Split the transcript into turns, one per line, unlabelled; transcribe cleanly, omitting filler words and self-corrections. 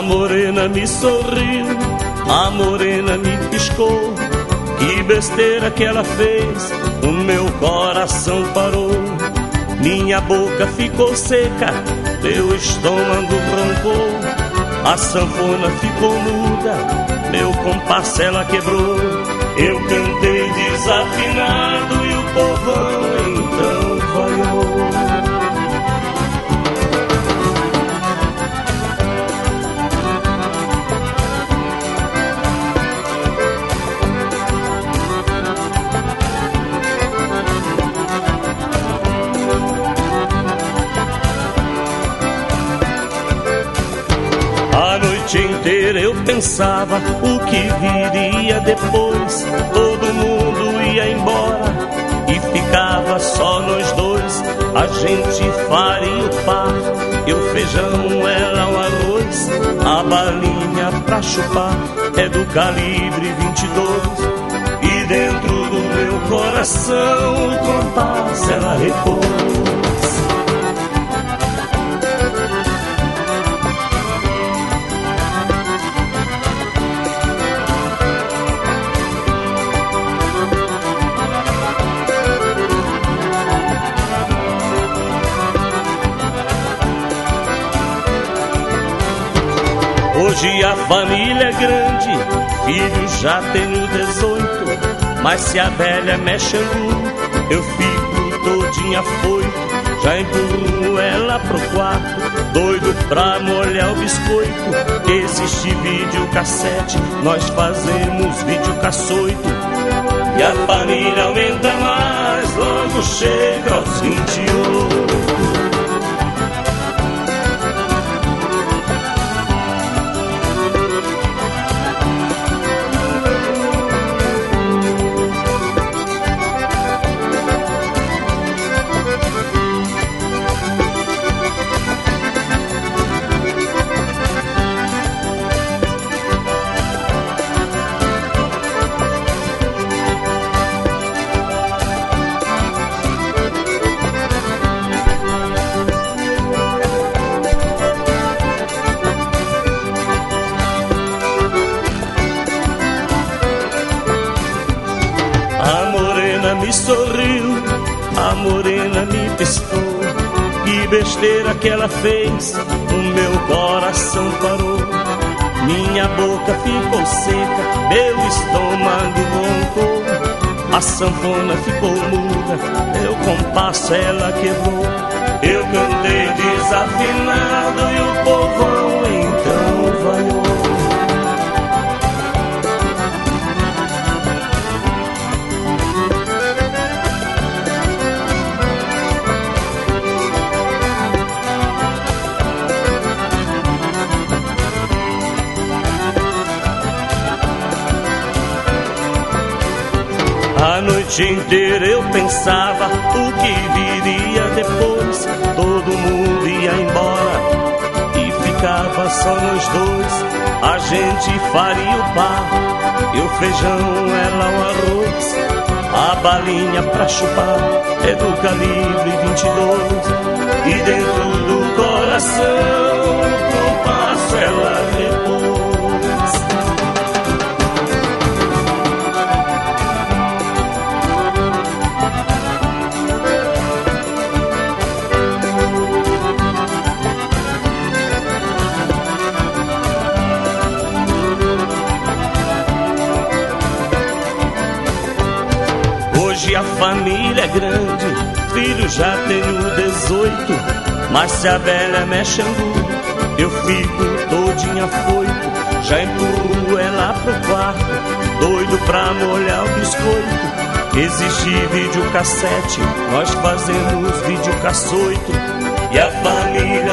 morena me sorriu, a morena me piscou. Que besteira que ela fez, o meu coração parou. Minha boca ficou seca, meu estômago roncou. A sanfona ficou muda, meu compasso ela quebrou. Eu cantei desafinado e o povão então vaiou. A noite inteira eu pensava o que viria depois. Todo mundo ia embora e ficava só nós dois. A gente faria o par, eu feijão, ela o arroz. A balinha pra chupar é do calibre 22. E dentro do meu coração o compasso ela repôs. Hoje a família é grande, filho já tenho 18. Mas se a velha mexe angu, eu fico todinha afoito. Já empurro ela pro quarto, doido pra molhar o biscoito. Existe videocassete, nós fazemos videocaçoito. E a família aumenta mais, logo chega aos 28. Me sorriu, a morena me piscou. Que besteira que ela fez, o meu coração parou. Minha boca ficou seca, meu estômago roncou. A sanfona ficou muda, meu compasso ela quebrou. Eu cantei desafinado e o povão então vaiou. A noite inteira eu pensava o que viria depois. Todo mundo ia embora e ficava só nós dois. A gente faria o par, eu feijão, ela o arroz. A balinha pra chupar é do calibre 22. E dentro do coração o compasso ela repôs. Hoje a família é grande, filho já tenho 18. Mas se a velha mexe angu, eu fico todinha afoito. Já empurro ela pro quarto, doido pra molhar o biscoito. Existe videocassete, nós fazemos videocaçoito. E a família